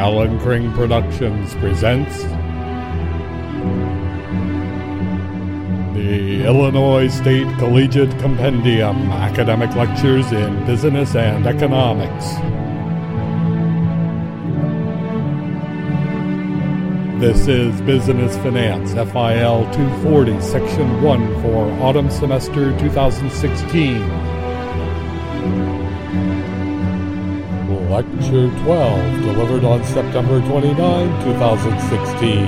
Alan Kring Productions presents the Illinois State Collegiate Compendium Academic Lectures in Business and Economics. This is Business Finance, FIL 240, Section 1 for Autumn Semester 2016. Lecture 12, delivered on September 29, 2016.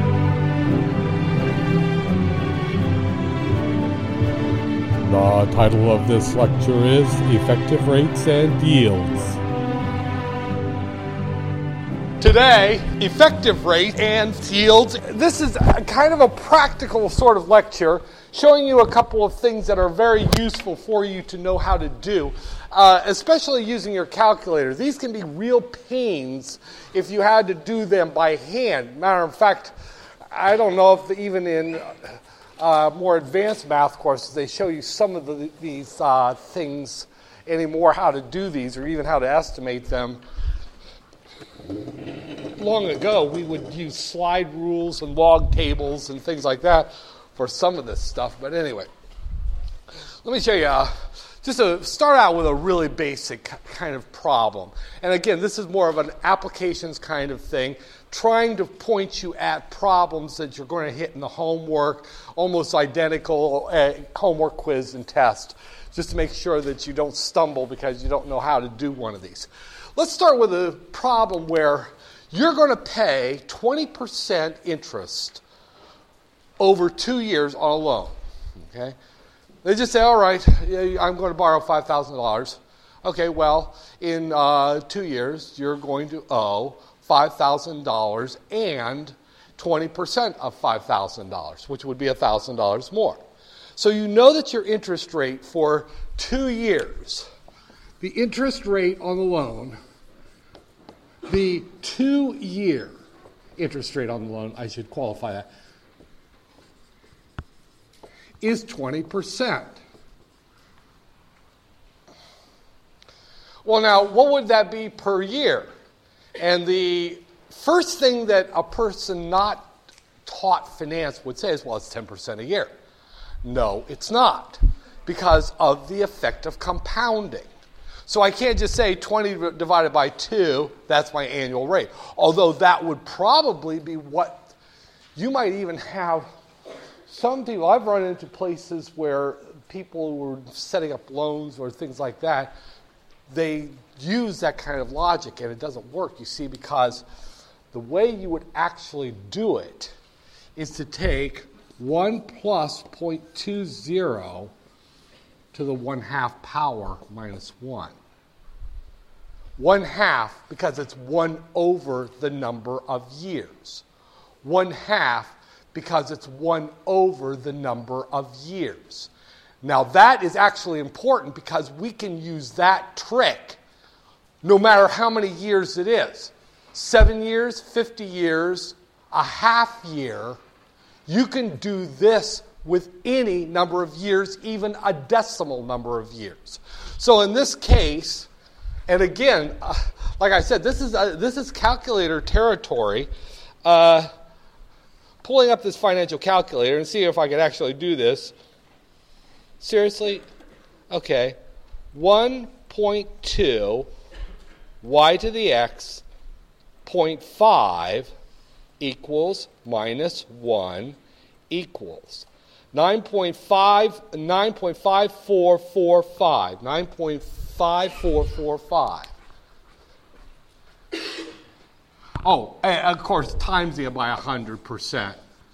The title of this lecture is Effective Rates and Yields. Today, effective rate and yields. This is kind of a practical sort of lecture, showing you a couple of things that are very useful for you to know how to do, especially using your calculator. These can be real pains if you had to do them by hand. Matter of fact, I don't know if even in more advanced math courses they show you some of these things anymore, how to do these or even how to estimate them. Long ago, we would use slide rules and log tables and things like that for some of this stuff. But anyway, let me show you, just to start out with a really basic kind of problem. And again, this is more of an applications kind of thing, trying to point you at problems that you're going to hit in the homework, almost identical homework quiz and test, just to make sure that you don't stumble because you don't know how to do one of these. Let's start with a problem where you're going to pay 20% interest over 2 years on a loan. Okay? They just say, all right, I'm going to borrow $5,000. Okay, well, in 2 years, you're going to owe $5,000 and 20% of $5,000, which would be $1,000 more. So you know that your interest rate for 2 years, the interest rate on the loan, the 2-year interest rate on the loan, I should qualify that, is 20%. Well, now, what would that be per year? And the first thing that a person not taught finance would say is, well, it's 10% a year. No, it's not, because of the effect of compounding. So I can't just say 20 divided by 2, that's my annual rate. Although that would probably be what you might even have. Some people, I've run into places where people were setting up loans or things like that, they use that kind of logic and it doesn't work, you see, because the way you would actually do it is to take 1 plus 0.20 to the 1/2 power minus 1. 1/2 because it's 1 over the number of years. 1/2 because it's 1 over the number of years. Now that is actually important because we can use that trick no matter how many years it is. 7 years, 50 years, a half year. You can do this with any number of years, even a decimal number of years. So in this case, and again, like I said, this is calculator territory. Pulling up this financial calculator and see if I could actually do this. Seriously? Okay. 1.2 y to the x 0.5 equals minus 1 equals 9.5445. 9.5445. Oh, of course, times it by 100%.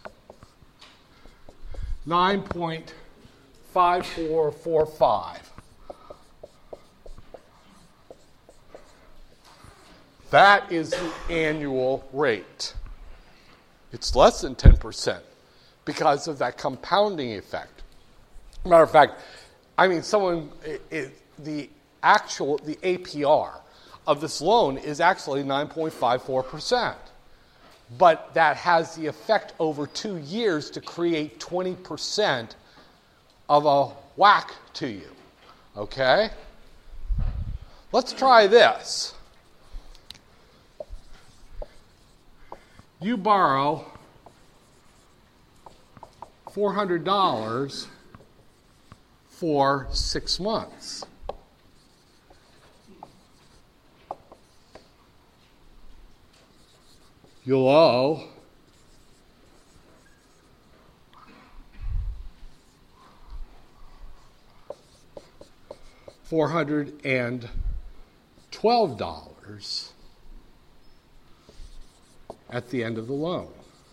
9.5445. That is the annual rate. It's less than 10% because of that compounding effect. Matter of fact, I mean, the APR of this loan is actually 9.54%. But that has the effect over 2 years to create 20% of a whack to you. Okay? Let's try this. you borrow $400 for 6 months. You'll owe $412 at the end of the loan.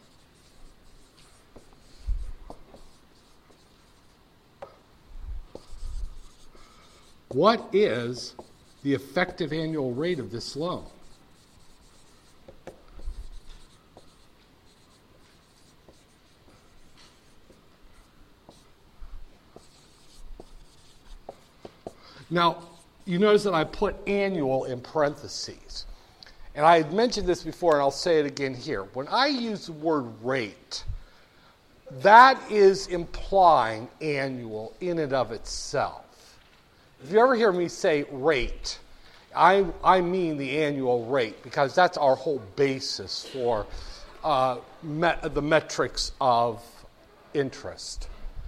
What is the effective annual rate of this loan? Now, you notice that I put annual in parentheses. And I had mentioned this before, and I'll say it again here. When I use the word rate, that is implying annual in and of itself. If you ever hear me say rate, I mean the annual rate, because that's our whole basis for the metrics of interest.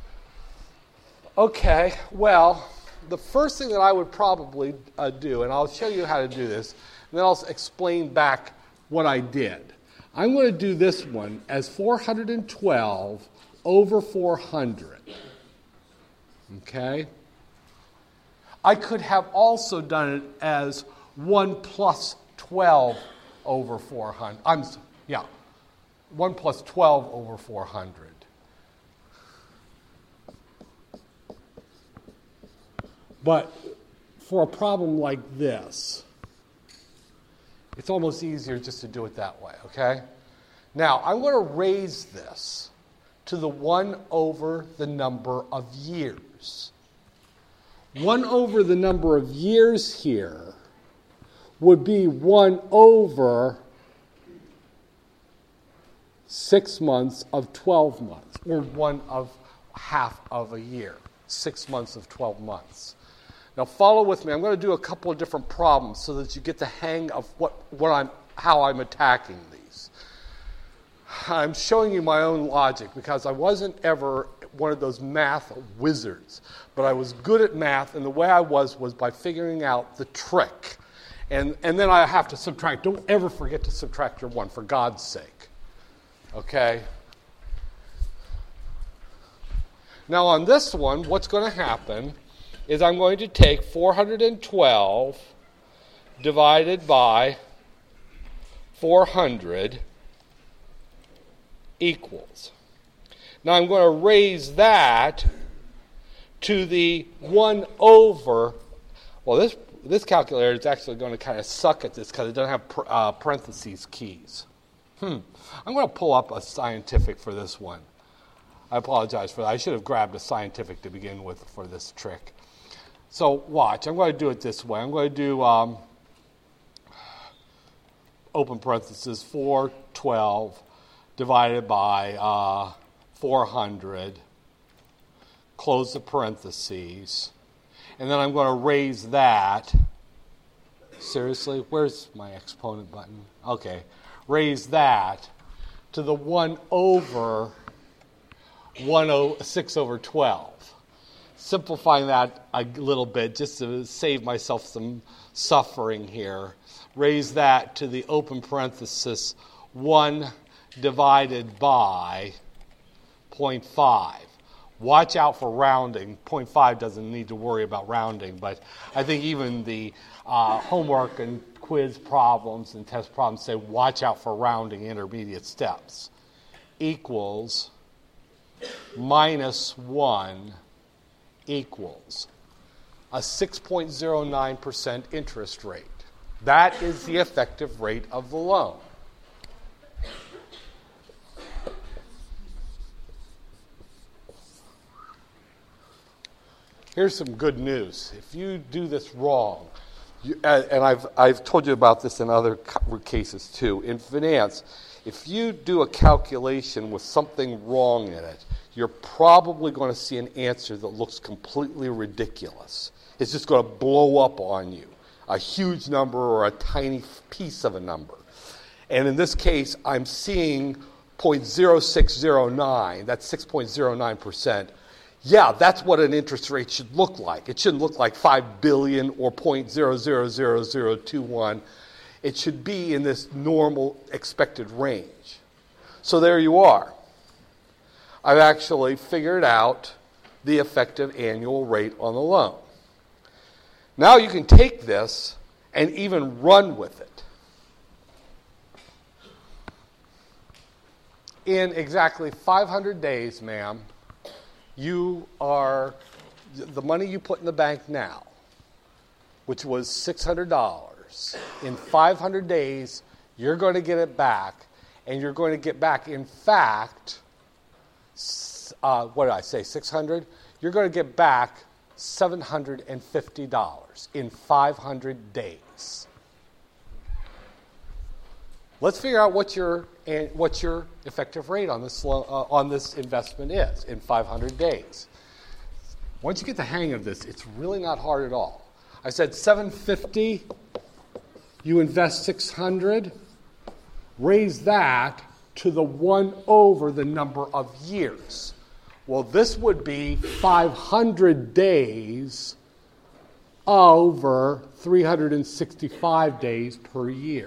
Okay, well, the first thing that I would probably do, and I'll show you how to do this, and then I'll explain back what I did. I'm going to do this one as 412 over 400. Okay? I could have also done it as 1 plus 12 over 400. 1 plus 12 over 400. But for a problem like this, it's almost easier just to do it that way, okay? Now, I'm going to raise this to the 1 over the number of years. 1 over the number of years here would be 1 over 6 months of 12 months, or 1 of half of a year, 6 months of 12 months. Now follow with me. I'm going to do a couple of different problems so that you get the hang of how I'm attacking these. I'm showing you my own logic because I wasn't ever one of those math wizards, but I was good at math, and the way I was by figuring out the trick. And then I have to subtract. Don't ever forget to subtract your 1, for God's sake. Okay? Now on this one, what's going to happen is I'm going to take 412 divided by 400 equals. Now I'm going to raise that to the 1 over, well, this calculator is actually going to kind of suck at this because it doesn't have parentheses keys. I'm going to pull up a scientific for this one. I apologize for that. I should have grabbed a scientific to begin with for this trick. So watch, I'm going to do it this way. I'm going to do open parentheses 412 divided by 400, close the parentheses, and then I'm going to raise that. Seriously, where's my exponent button? Okay, raise that to the 1 over 6 over 12. Simplifying that a little bit just to save myself some suffering here. Raise that to the open parenthesis 1 divided by 0.5. Watch out for rounding. 0.5 doesn't need to worry about rounding, but I think even the homework and quiz problems and test problems say watch out for rounding intermediate steps. Equals minus 1 equals a 6.09% interest rate. That is the effective rate of the loan. Here's some good news. If you do this wrong, and I've told you about this in other cases too, in finance, if you do a calculation with something wrong in it, you're probably going to see an answer that looks completely ridiculous. It's just going to blow up on you, a huge number or a tiny piece of a number. And in this case, I'm seeing 0.0609. That's 6.09%. Yeah, that's what an interest rate should look like. It shouldn't look like 5 billion or 0.000021. It should be in this normal expected range. So there you are. I've actually figured out the effective annual rate on the loan. Now you can take this and even run with it. In exactly 500 days, ma'am, the money you put in the bank now, which was $600, in 500 days, you're going to get it back, and you're going to get back, in fact, what did I say, 600? You're going to get back $750 in 500 days. Let's figure out what your effective rate on this investment is in 500 days. Once you get the hang of this, it's really not hard at all. I said $750, you invest $600, raise that to the 1 over the number of years. Well, this would be 500 days over 365 days per year.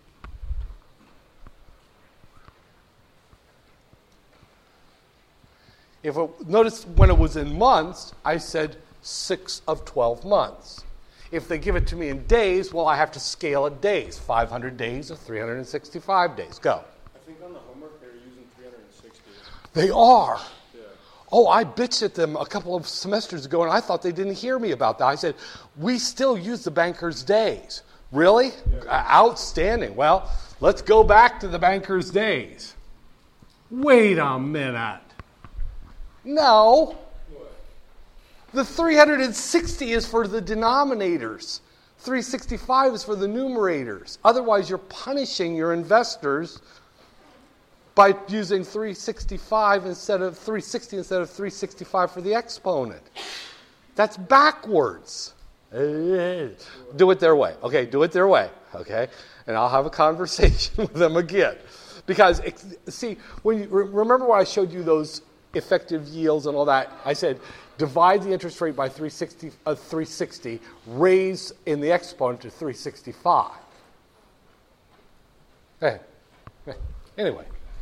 Notice when it was in months, I said 6 of 12 months. If they give it to me in days, well, I have to scale it days. 500 days of 365 days. Go. I think on the homework they're using 360. They are. Yeah. Oh, I bitched at them a couple of semesters ago, and I thought they didn't hear me about that. I said, we still use the banker's days. Really? Yeah. Outstanding. Well, let's go back to the banker's days. Wait a minute. No. What? The 360 is for the denominators. 365 is for the numerators. Otherwise, you're punishing your investors by using 365 instead of 360 instead of 365 for the exponent. That's backwards. Do it their way. Okay, do it their way. Okay, and I'll have a conversation with them again. Because, see, when you remember when I showed you those effective yields and all that, I said divide the interest rate by 360, raise in the exponent to 365. Anyway,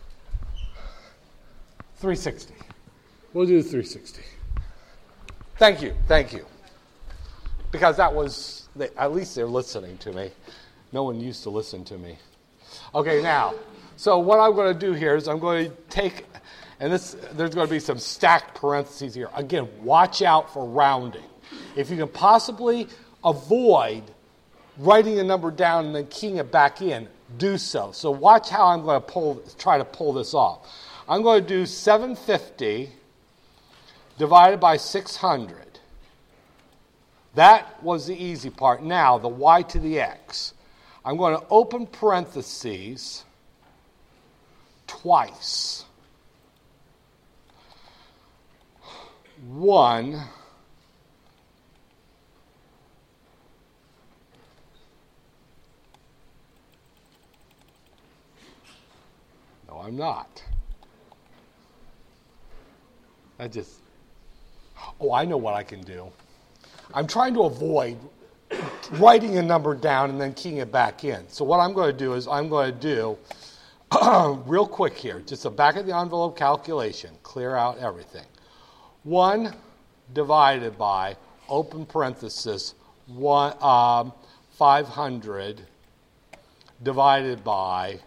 360. We'll do 360. Thank you. Because that was, at least they're listening to me. No one used to listen to me. Okay, now, so what I'm going to do here is I'm going to take, and there's going to be some stacked parentheses here. Again, watch out for rounding. If you can possibly avoid writing a number down and then keying it back in, do so. So watch how I'm going to try to pull this off. I'm going to do 750 divided by 600. That was the easy part. Now, the y to the x. I'm going to open parentheses twice. 1 No, I'm not. I know what I can do. I'm trying to avoid writing a number down and then keying it back in. So what I'm going to do is I'm going to do, real quick here, just a back of the envelope calculation, clear out everything. 1 divided by, open parenthesis, 500 divided by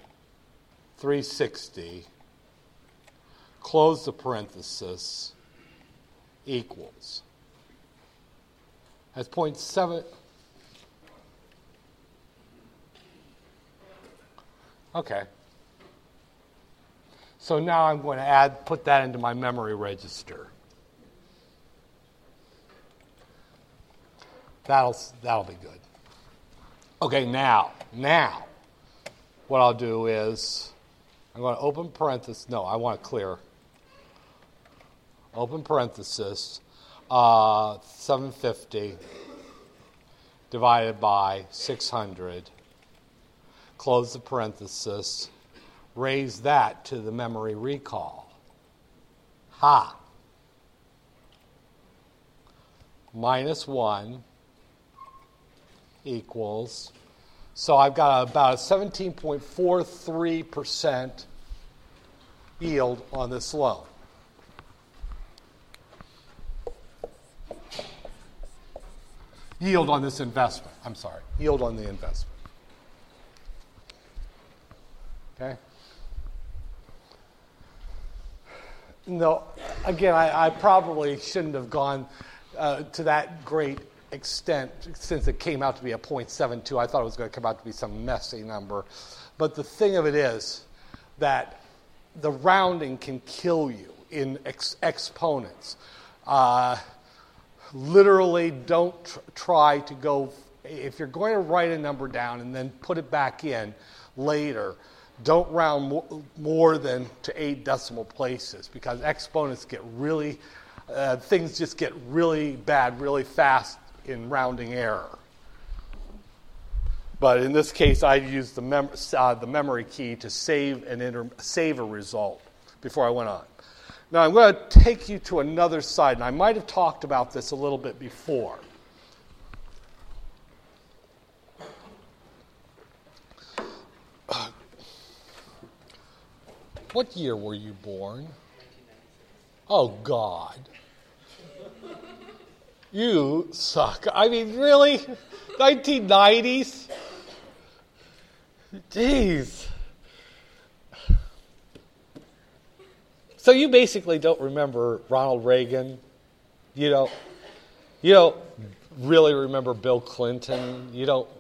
360, close the parenthesis, equals. That's 0.7. Okay. So now I'm going to put that into my memory register. That'll be good. Okay, now, what I'll do is I'm going to open parenthesis. No, I want to clear. Open parenthesis, 750 divided by 600. close the parenthesis, raise that to the memory recall. Ha. Minus 1 equals, so I've got about a 17.43% yield on this loan. Yield on this investment. I'm sorry. Yield on the investment. Okay? No, again, I probably shouldn't have gone to that great extent since it came out to be a 0.72. I thought it was going to come out to be some messy number. But the thing of it is that the rounding can kill you in exponents. Literally, don't try to go, if you're going to write a number down and then put it back in later, don't round more than to 8 decimal places, because exponents get really, things just get really bad really fast in rounding error. But in this case, I used the memory key to save a result before I went on. Now, I'm going to take you to another side, and I might have talked about this a little bit before. What year were you born? 1996. Oh, God. You suck. I mean, really? 1990s? Jeez. So you basically don't remember Ronald Reagan. You don't really remember Bill Clinton. You don't.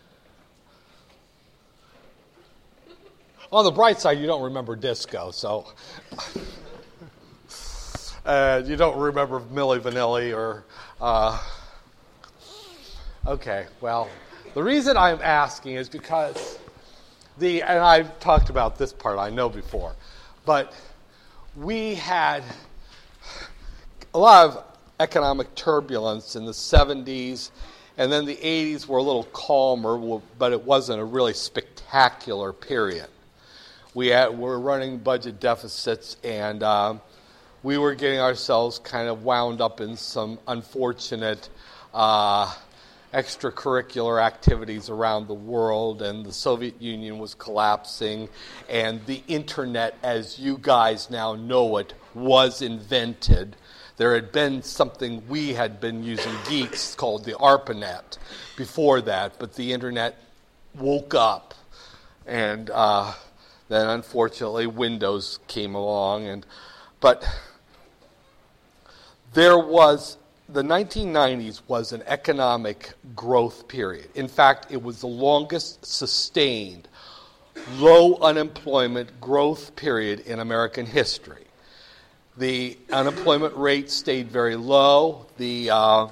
On the bright side, you don't remember disco, so you don't remember Milli Vanilli or. Okay, well, the reason I'm asking is because and I've talked about this part, I know before, but we had a lot of economic turbulence in the 70s, and then the 80s were a little calmer, but it wasn't a really spectacular period. We were running budget deficits, and we were getting ourselves kind of wound up in some unfortunate extracurricular activities around the world, and the Soviet Union was collapsing, and the internet, as you guys now know it, was invented. There had been something we had been using, geeks, called the ARPANET before that, but the internet woke up, and then unfortunately Windows came along, but the 1990s was an economic growth period. In fact, it was the longest sustained low unemployment growth period in American history. The unemployment rate stayed very low. The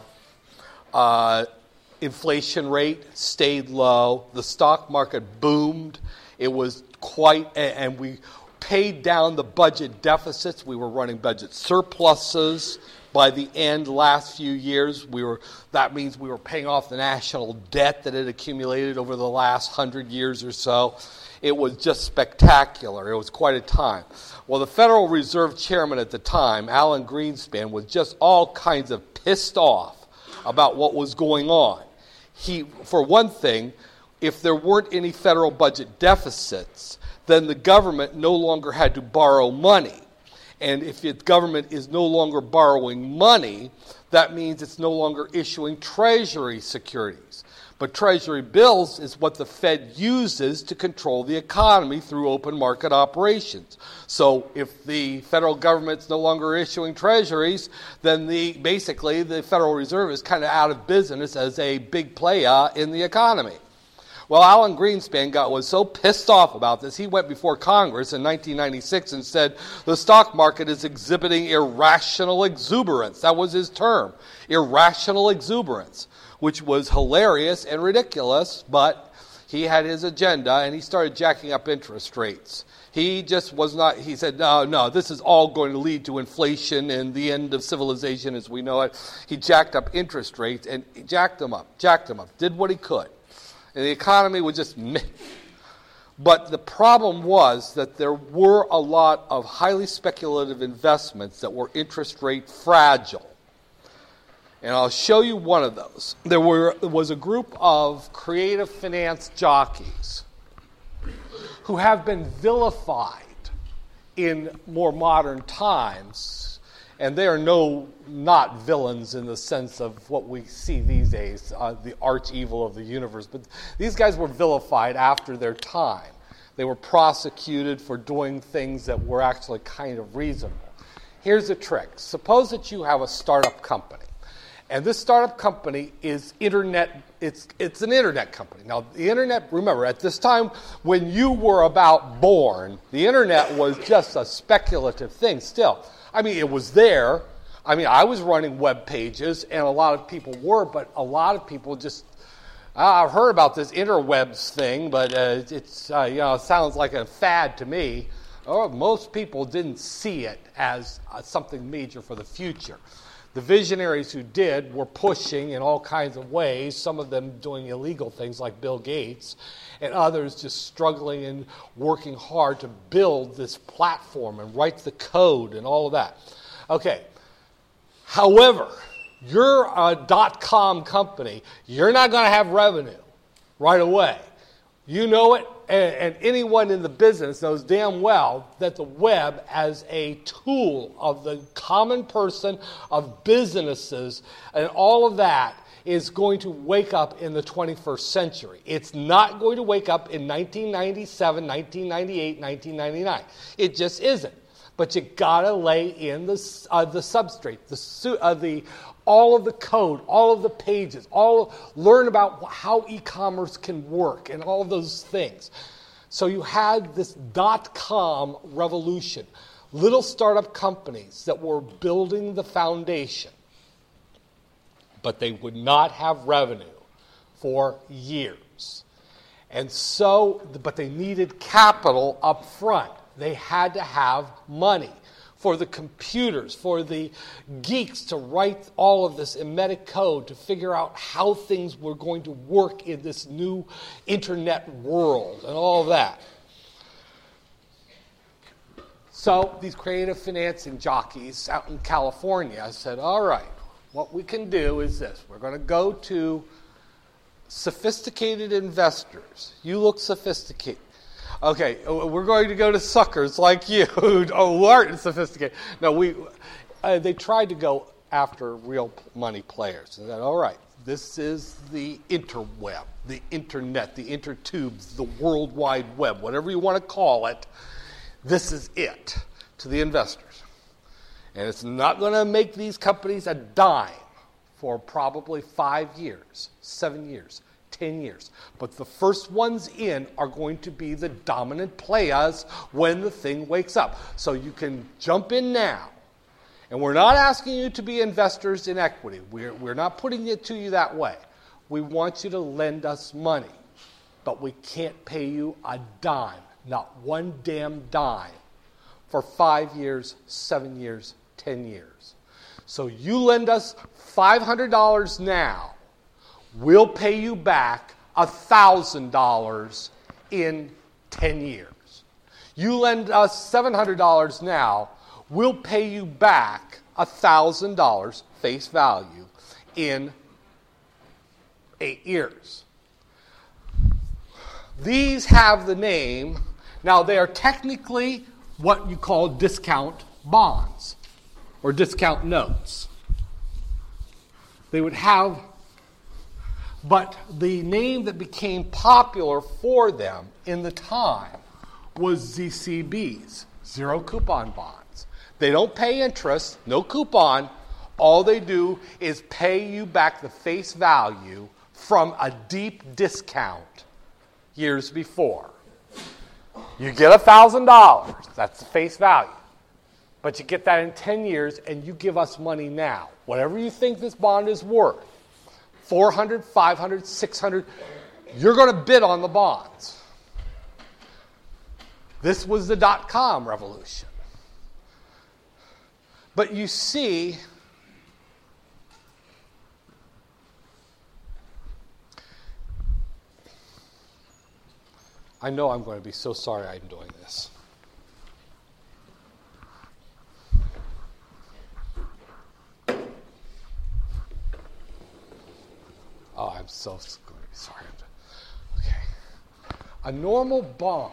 inflation rate stayed low. The stock market boomed. It was and we paid down the budget deficits. We were running budget surpluses. By the last few years, that means we were paying off the national debt that had accumulated over the last 100 years or so. It was just spectacular. It was quite a time. Well, the Federal Reserve Chairman at the time, Alan Greenspan, was just all kinds of pissed off about what was going on. For one thing, if there weren't any federal budget deficits, then the government no longer had to borrow money. And if the government is no longer borrowing money, that means it's no longer issuing Treasury securities. But Treasury bills is what the Fed uses to control the economy through open market operations. So if the federal government's no longer issuing Treasuries, then basically the Federal Reserve is kind of out of business as a big player in the economy. Well, Alan Greenspan was so pissed off about this, he went before Congress in 1996 and said, the stock market is exhibiting irrational exuberance. That was his term, irrational exuberance, which was hilarious and ridiculous, but he had his agenda, and he started jacking up interest rates. He just was not, he said, no, this is all going to lead to inflation and the end of civilization as we know it. He jacked up interest rates, and he jacked them up, did what he could. And the economy was just meh. But the problem was that there were a lot of highly speculative investments that were interest rate fragile. And I'll show you one of those. There was a group of creative finance jockeys who have been vilified in more modern times. And they are not villains in the sense of what we see these days, the arch evil of the universe. But these guys were vilified after their time. They were prosecuted for doing things that were actually kind of reasonable. Here's the trick. Suppose that you have a startup company. And this startup company is internet. It's an internet company. Now, the internet, remember, at this time when you were about born, the internet was just a speculative thing still. I mean, it was there. I mean, I was running web pages, and a lot of people were, but a lot of people just, I've heard about this interwebs thing, but it sounds like a fad to me. Or most people didn't see it as something major for the future. The visionaries who did were pushing in all kinds of ways, some of them doing illegal things like Bill Gates, and others just struggling and working hard to build this platform and write the code and all of that. Okay. However, you're a .com company. You're not going to have revenue right away. You know it, and anyone in the business knows damn well that the web as a tool of the common person, of businesses, and all of that is going to wake up in the 21st century. It's not going to wake up in 1997, 1998, 1999. It just isn't. But you gotta lay in the substrate, all of the code, all of the pages, learn about how e-commerce can work and all of those things. So you had this .com revolution, little startup companies that were building the foundation, but they would not have revenue for years. And so, but they needed capital up front. They had to have money for the computers, for the geeks to write all of this emetic code to figure out how things were going to work in this new internet world and all of that. So these creative financing jockeys out in California said, all right, what we can do is this. We're going to go to sophisticated investors. You look sophisticated. Okay, we're going to go to suckers like you who aren't sophisticated. No, they tried to go after real money players. And said, all right, this is the interweb, the internet, the intertubes, the World Wide Web, whatever you want to call it. This is it to the investors. And it's not going to make these companies a dime for probably 5 years, 7 years. 10 years. But the first ones in are going to be the dominant players when the thing wakes up. So you can jump in now. And we're not asking you to be investors in equity. We're not putting it to you that way. We want you to lend us money. But we can't pay you a dime, not one damn dime, for 5 years, 7 years, 10 years. So you lend us $500 now. We'll pay you back $1,000 in 10 years. You lend us $700 now, we'll pay you back $1,000 face value in 8 years. These have the name, now they are technically what you call discount bonds or discount notes. They would have, but the name that became popular for them in the time was ZCBs, zero coupon bonds. They don't pay interest, no coupon. All they do is pay you back the face value from a deep discount years before. You get $1,000, that's the face value. But you get that in 10 years and you give us money now. Whatever you think this bond is worth, 400, 500, 600, you're going to bid on the bonds. This was the .com revolution. But you see, I know I'm going to be so sorry I'm doing this. Oh, I'm so going to be sorry. Okay. A normal bond,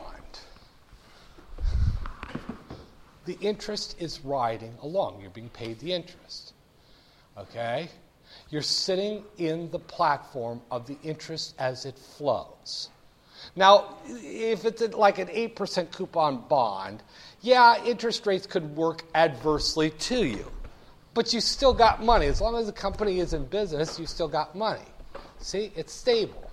the interest is riding along. You're being paid the interest. Okay? You're sitting in the platform of the interest as it flows. Now, if it's like an 8% coupon bond, yeah, interest rates could work adversely to you. But you still got money. As long as the company is in business, you still got money. See, it's stable.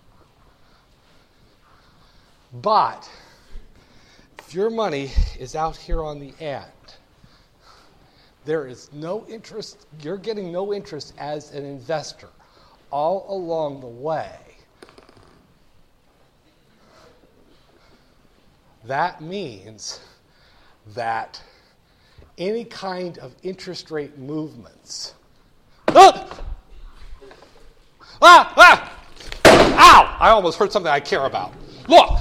But if your money is out here on the end, there is no interest. You're getting no interest as an investor all along the way. That means that any kind of interest rate movements. Ow! I almost heard something I care about. Look!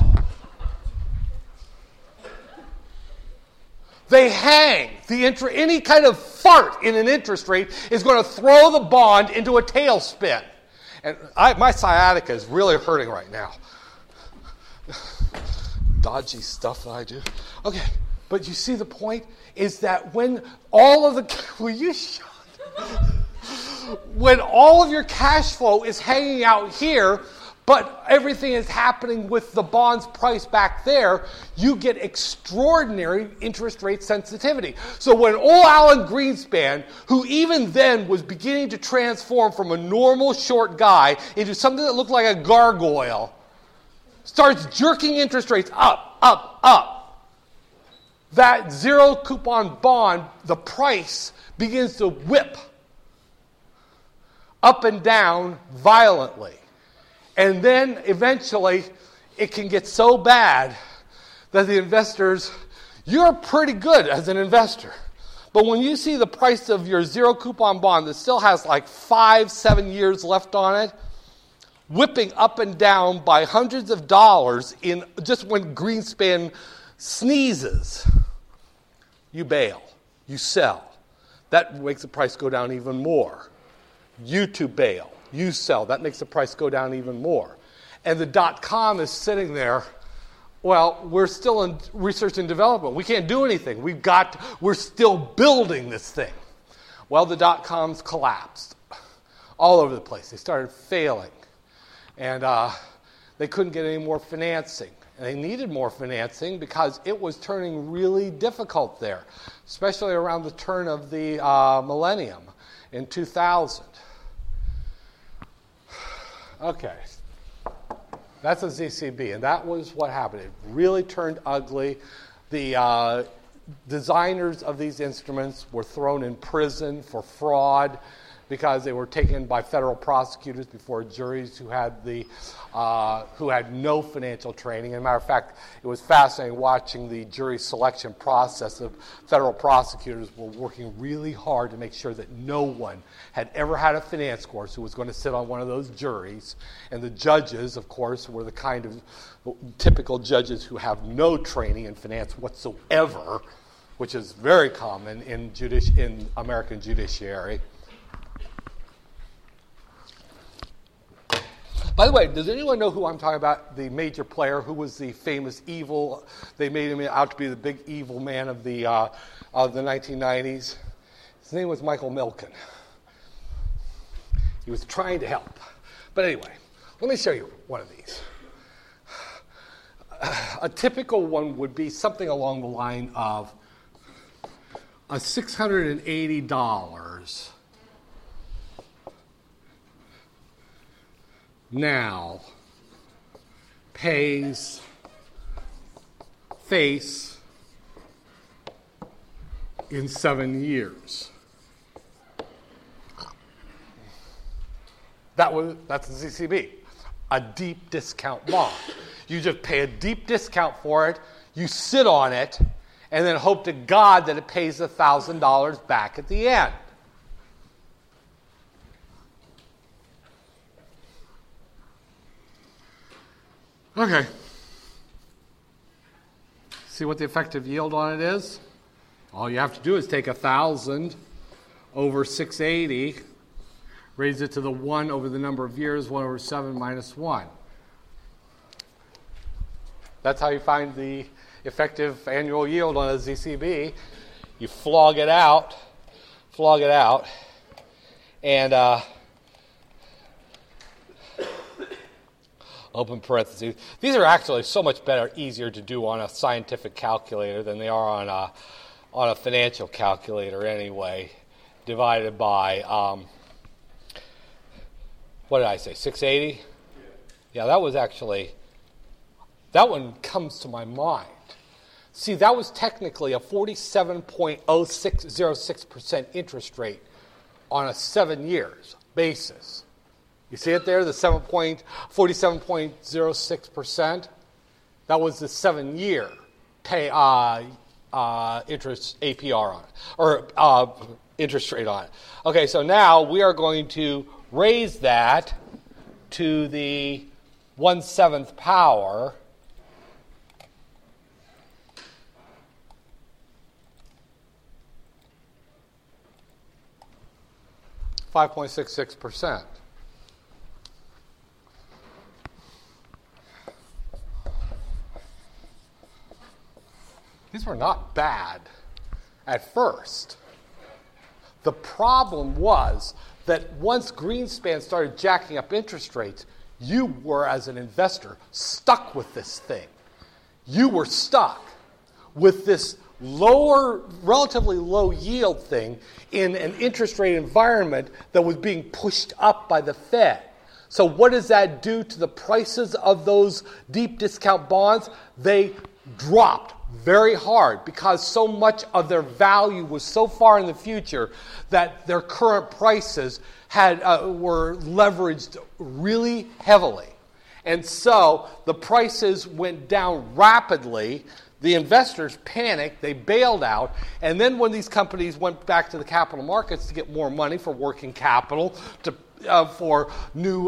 They hang. Any kind of fart in an interest rate is going to throw the bond into a tailspin. And my sciatica is really hurting right now. Dodgy stuff that I do. Okay, but you see the point is that when all of the... Will you shut up? When all of your cash flow is hanging out here, but everything is happening with the bonds price back there, you get extraordinary interest rate sensitivity. So when old Alan Greenspan, who even then was beginning to transform from a normal short guy into something that looked like a gargoyle, starts jerking interest rates up, up, up, that zero coupon bond, the price begins to whip up and down violently. And then eventually it can get so bad that the investors, you're pretty good as an investor. But when you see the price of your zero coupon bond that still has like 5-7 years left on it, whipping up and down by hundreds of dollars in just when Greenspan sneezes, you bail, you sell. That makes the price go down even more. You too bail. You sell. That makes the price go down even more. And the .com is sitting there. Well, we're still in research and development. We can't do anything. We're still building this thing. Well, the .coms collapsed all over the place. They started failing. And they couldn't get any more financing. And they needed more financing because it was turning really difficult there, especially around the turn of the millennium in 2000. Okay, that's a ZCB, and that was what happened. It really turned ugly. The designers of these instruments were thrown in prison for fraud because they were taken by federal prosecutors before juries who had no financial training. As a matter of fact, it was fascinating watching the jury selection process. The federal prosecutors were working really hard to make sure that no one had ever had a finance course who was going to sit on one of those juries. And the judges, of course, were the kind of typical judges who have no training in finance whatsoever, which is very common in American judiciary. By the way, does anyone know who I'm talking about? The major player who was the famous evil. They made him out to be the big evil man of the 1990s. His name was Michael Milken. He was trying to help. But anyway, let me show you one of these. A typical one would be something along the line of a $680 now pays face in 7 years. That's a ZCB, a deep discount bond. You just pay a deep discount for it, you sit on it, and then hope to God that it pays $1,000 back at the end. Okay. See what the effective yield on it is? All you have to do is take 1,000 over 680, raise it to the 1 over the number of years, 1 over 7 minus 1. That's how you find the effective annual yield on a ZCB. You flog it out, and open parentheses. These are actually so much better, easier to do on a scientific calculator than they are on a financial calculator anyway. Divided by, what did I say, 680? Yeah, that one comes to my mind. See, that was technically a 47.0606% interest rate on a 7 years basis. You see it there, the 47.06%? That was the 7-year interest APR on it, or interest rate on it. Okay, so now we are going to raise that to the 1/7 power. $5.66%. These were not bad at first. The problem was that once Greenspan started jacking up interest rates, you were, as an investor, stuck with this thing. You were stuck with this relatively low yield thing in an interest rate environment that was being pushed up by the Fed. So what does that do to the prices of those deep discount bonds? They dropped very hard because so much of their value was so far in the future that their current prices were leveraged really heavily. And so the prices went down rapidly. The investors panicked, they bailed out, and then when these companies went back to the capital markets to get more money for working capital, for new,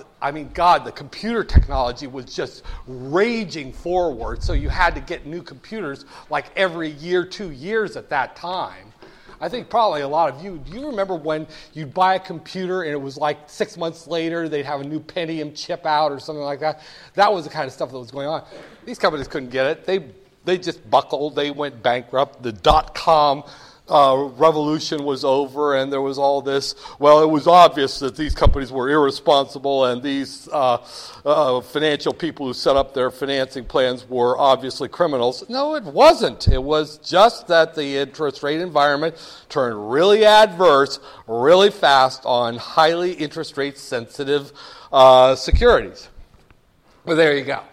the computer technology was just raging forward, so you had to get new computers like every year, 2 years at that time. I think probably a lot of you, do you remember when you'd buy a computer and it was like 6 months later they'd have a new Pentium chip out or something like that? That was the kind of stuff that was going on. These companies couldn't get it. They just buckled. They went bankrupt. The dot-com revolution was over, and there was all this. Well, it was obvious that these companies were irresponsible, and these financial people who set up their financing plans were obviously criminals. No, it wasn't. It was just that the interest rate environment turned really adverse really fast on highly interest rate sensitive securities. Well, there you go.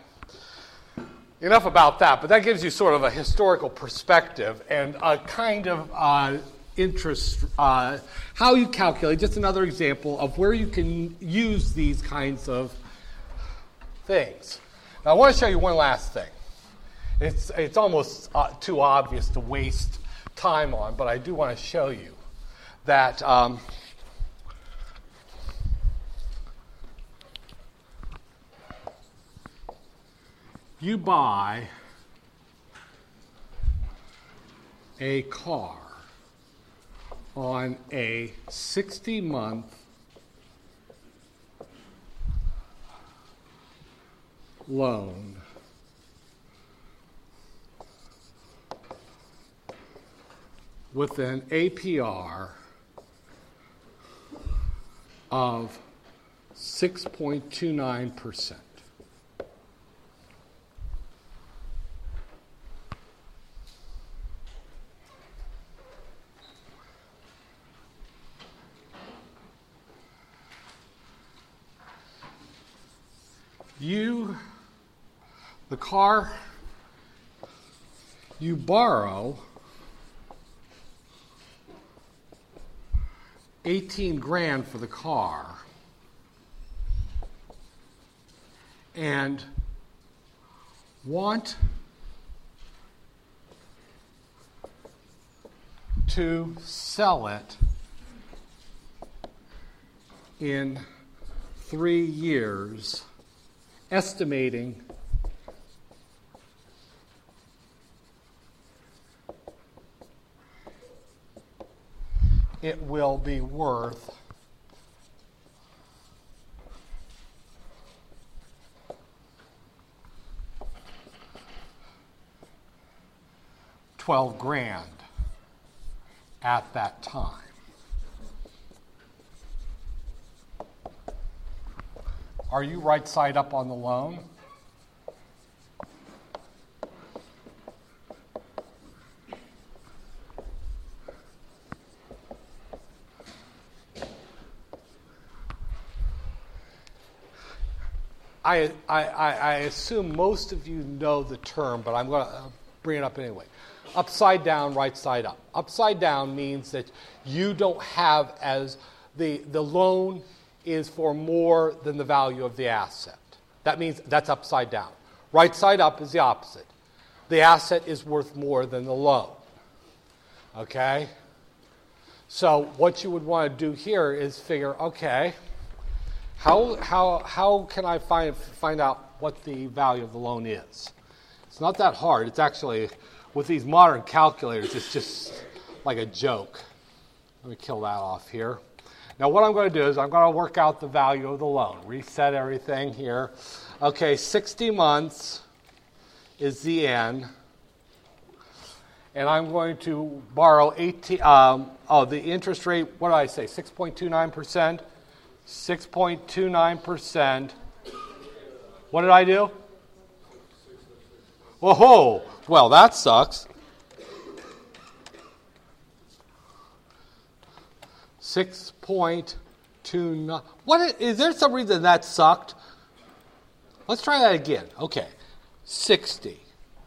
Enough about that, but that gives you sort of a historical perspective and a kind of interest, how you calculate, just another example of where you can use these kinds of things. Now, I want to show you one last thing. It's almost too obvious to waste time on, but I do want to show you that you buy a car on a 60-month loan with an APR of 6.29%. The car, you borrow $18,000 for the car, and want to sell it in 3 years, estimating it will be worth $12,000 at that time. Are you right side up on the loan? I assume most of you know the term, but I'm going to bring it up anyway. Upside down, right side up. Upside down means that you don't have as the loan is for more than the value of the asset. That means that's upside down. Right side up is the opposite. The asset is worth more than the loan. Okay? So what you would want to do here is figure, okay, how can I find out what the value of the loan is? It's not that hard. It's actually, with these modern calculators, it's just like a joke. Let me kill that off here. Now what I'm going to do is I'm going to work out the value of the loan. Reset everything here. Okay, 60 months is the N. And I'm going to borrow the interest rate, what did I say, 6.29%? 6.29%. What did I do? Whoa, well, that sucks. 6.29. Is there some reason that sucked? Let's try that again. Okay, 60.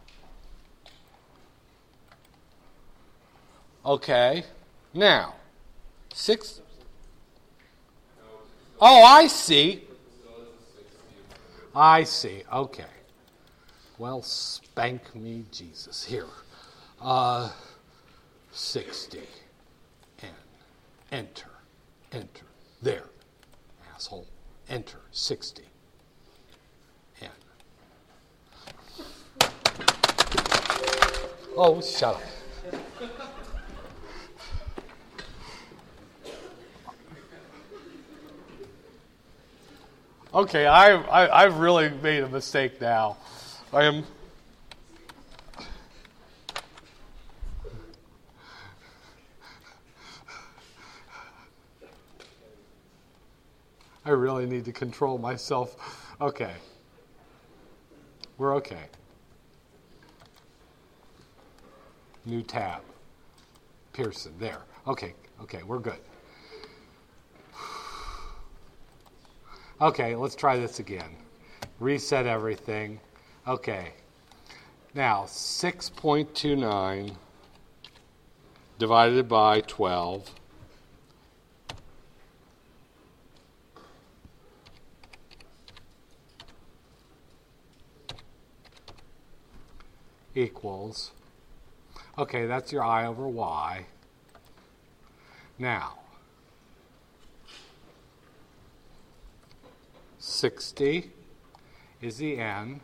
Okay, now, 6. Oh, I see. I see, okay. Well, spank me, Jesus. Here. 60. And enter. Enter. There. Asshole. Enter. 60. N. Oh, shut up. Okay, I've really made a mistake now. I really need to control myself. Okay. We're okay. New tab. Pearson, there. Okay, we're good. Okay, let's try this again. Reset everything. Okay. Now, 6.29 divided by 12 equals, okay, that's your I over Y. Now, 60 is the N.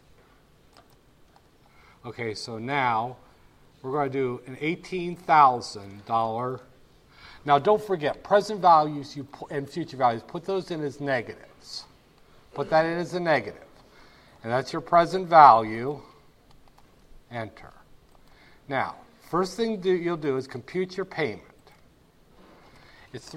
Okay, so now we're going to do an $18,000. Now, don't forget, present values and future values, put those in as negatives. Put that in as a negative. And that's your present value. Enter. Now, first thing you'll do is compute your payment. It's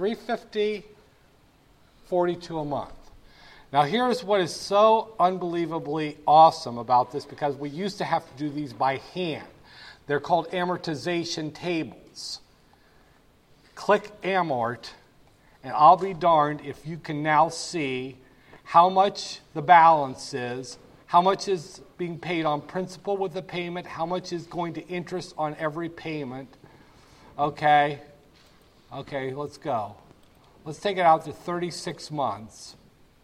$350.42 a month. Now, here's what is so unbelievably awesome about this, because we used to have to do these by hand. They're called amortization tables. Click Amort, and I'll be darned if you can now see how much the balance is, how much is being paid on principal with the payment, how much is going to interest on every payment. Okay, let's go. Let's take it out to 36 months.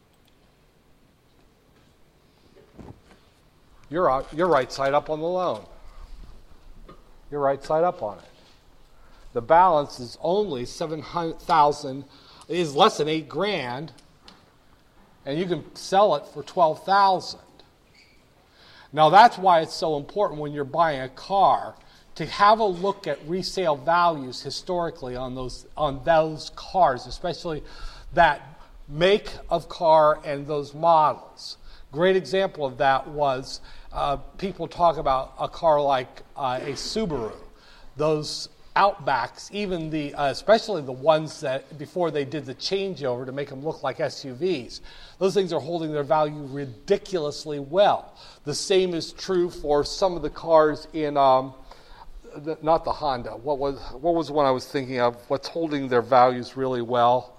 You're right side up on the loan. You're right side up on it. The balance is only $700,000, is less than $8,000, and you can sell it for $12,000. Now that's why it's so important when you're buying a car to have a look at resale values historically on those cars, especially that make of car and those models. Great example of that was people talk about a car like a Subaru. Those Outbacks, even especially the ones that before they did the changeover to make them look like SUVs, those things are holding their value ridiculously well. The same is true for some of the cars in, not the Honda. What was the one I was thinking of? What's holding their values really well?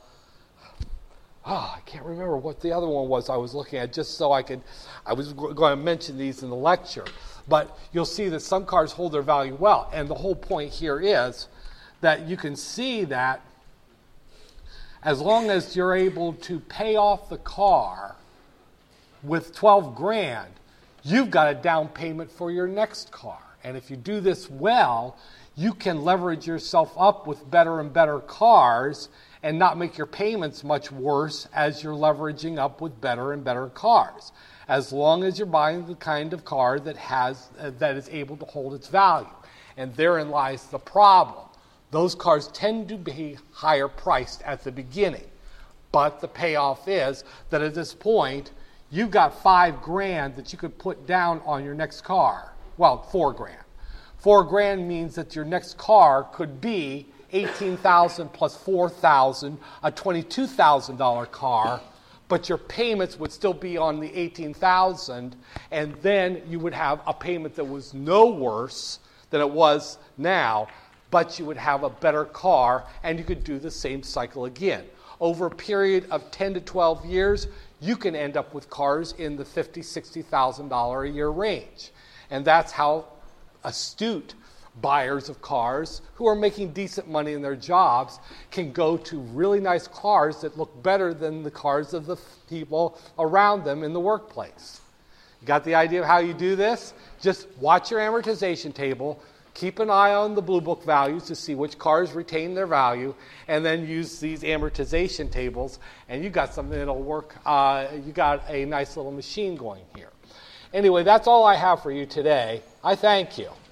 I can't remember what the other one was I was looking at, just so I was going to mention these in the lecture. But you'll see that some cars hold their value well. And the whole point here is that you can see that as long as you're able to pay off the car with $12,000, you've got a down payment for your next car. And if you do this well, you can leverage yourself up with better and better cars and not make your payments much worse as you're leveraging up with better and better cars, as long as you're buying the kind of car that is able to hold its value. And therein lies the problem. Those cars tend to be higher priced at the beginning, but the payoff is that at this point, you've got $5,000 that you could put down on your next car. Well, $4,000. $4,000 means that your next car could be $18,000 plus $4,000, a $22,000 car, but your payments would still be on the $18,000, and then you would have a payment that was no worse than it was now, but you would have a better car, and you could do the same cycle again. Over a period of 10 to 12 years, you can end up with cars in the $50,000, $60,000 a year range. And that's how astute buyers of cars who are making decent money in their jobs can go to really nice cars that look better than the cars of the people around them in the workplace. You got the idea of how you do this? Just watch your amortization table, keep an eye on the Blue Book values to see which cars retain their value, and then use these amortization tables, and you got something that'll work. You got a nice little machine going here. Anyway, that's all I have for you today. I thank you.